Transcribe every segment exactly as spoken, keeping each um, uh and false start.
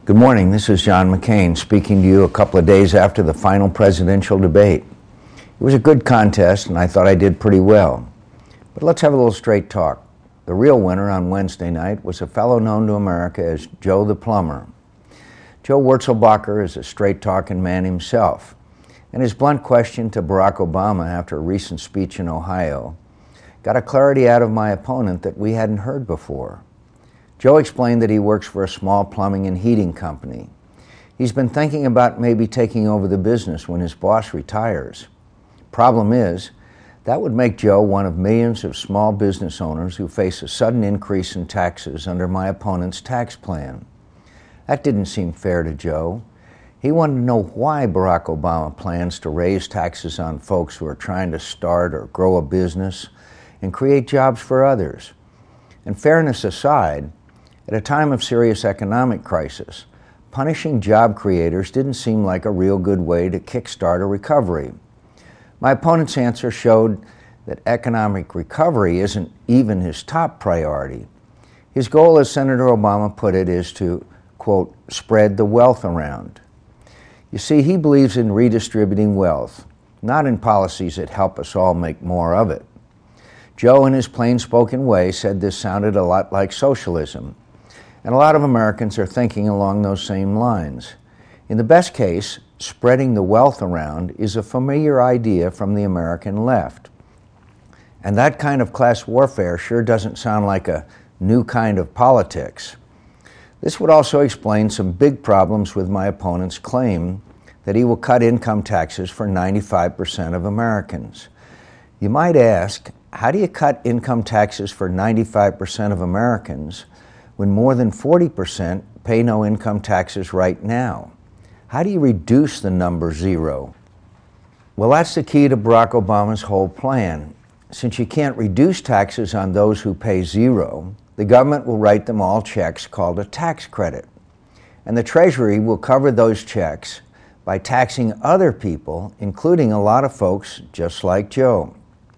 Good morning, this is John McCain speaking to you a couple of days after the final presidential debate. It was a good contest and I thought I did pretty well. But let's have a little straight talk. The real winner on Wednesday night was a fellow known to America as Joe the Plumber. Joe Wurzelbacher is a straight-talking man himself, and his blunt question to Barack Obama after a recent speech in Ohio got a clarity out of my opponent that we hadn't heard before. Joe explained that he works for a small plumbing and heating company. He's been thinking about maybe taking over the business when his boss retires. Problem is, that would make Joe one of millions of small business owners who face a sudden increase in taxes under my opponent's tax plan. That didn't seem fair to Joe. He wanted to know why Barack Obama plans to raise taxes on folks who are trying to start or grow a business and create jobs for others. And fairness aside, at a time of serious economic crisis, punishing job creators didn't seem like a real good way to kickstart a recovery. My opponent's answer showed that economic recovery isn't even his top priority. His goal, as Senator Obama put it, is to, quote, spread the wealth around. You see, he believes in redistributing wealth, not in policies that help us all make more of it. Joe, in his plain-spoken way, said this sounded a lot like socialism, and a lot of Americans are thinking along those same lines. In the best case, spreading the wealth around is a familiar idea from the American left. And that kind of class warfare sure doesn't sound like a new kind of politics. This would also explain some big problems with my opponent's claim that he will cut income taxes for ninety-five percent of Americans. You might ask, how do you cut income taxes for ninety-five percent of Americans when more than forty percent pay no income taxes right now? How do you reduce the number zero? Well, that's the key to Barack Obama's whole plan. Since you can't reduce taxes on those who pay zero, the government will write them all checks called a tax credit. And the Treasury will cover those checks by taxing other people, including a lot of folks just like Joe.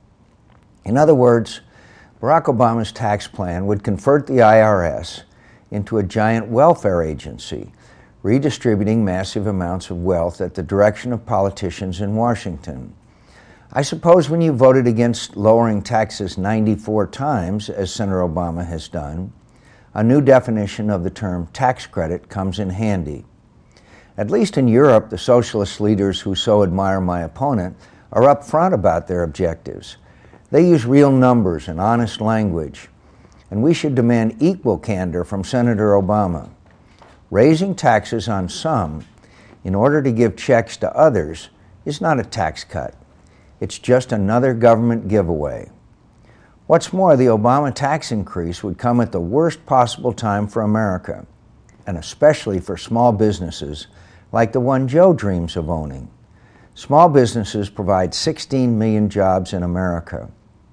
In other words, Barack Obama's tax plan would convert the I R S into a giant welfare agency, redistributing massive amounts of wealth at the direction of politicians in Washington. I suppose when you voted against lowering taxes ninety-four times, as Senator Obama has done, a new definition of the term tax credit comes in handy. At least in Europe, the socialist leaders who so admire my opponent are upfront about their objectives. They use real numbers and honest language, and we should demand equal candor from Senator Obama. Raising taxes on some in order to give checks to others is not a tax cut. It's just another government giveaway. What's more, the Obama tax increase would come at the worst possible time for America, and especially for small businesses like the one Joe dreams of owning. Small businesses provide sixteen million jobs in America,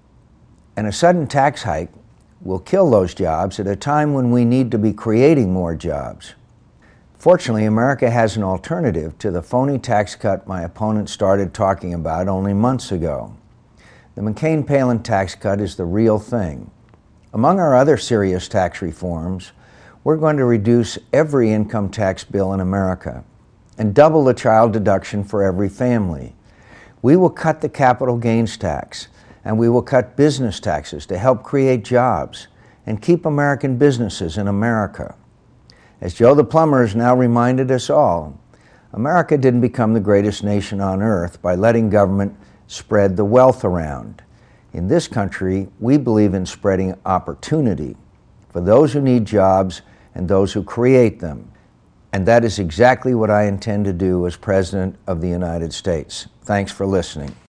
and a sudden tax hike will kill those jobs at a time when we need to be creating more jobs. Fortunately, America has an alternative to the phony tax cut my opponent started talking about only months ago. The McCain-Palin tax cut is the real thing. Among our other serious tax reforms, we're going to reduce every income tax bill in America and double the child deduction for every family. We will cut the capital gains tax, and we will cut business taxes to help create jobs and keep American businesses in America. As Joe the Plumber has now reminded us all, America didn't become the greatest nation on earth by letting government spread the wealth around. In this country, we believe in spreading opportunity for those who need jobs and those who create them. And that is exactly what I intend to do as President of the United States. Thanks for listening.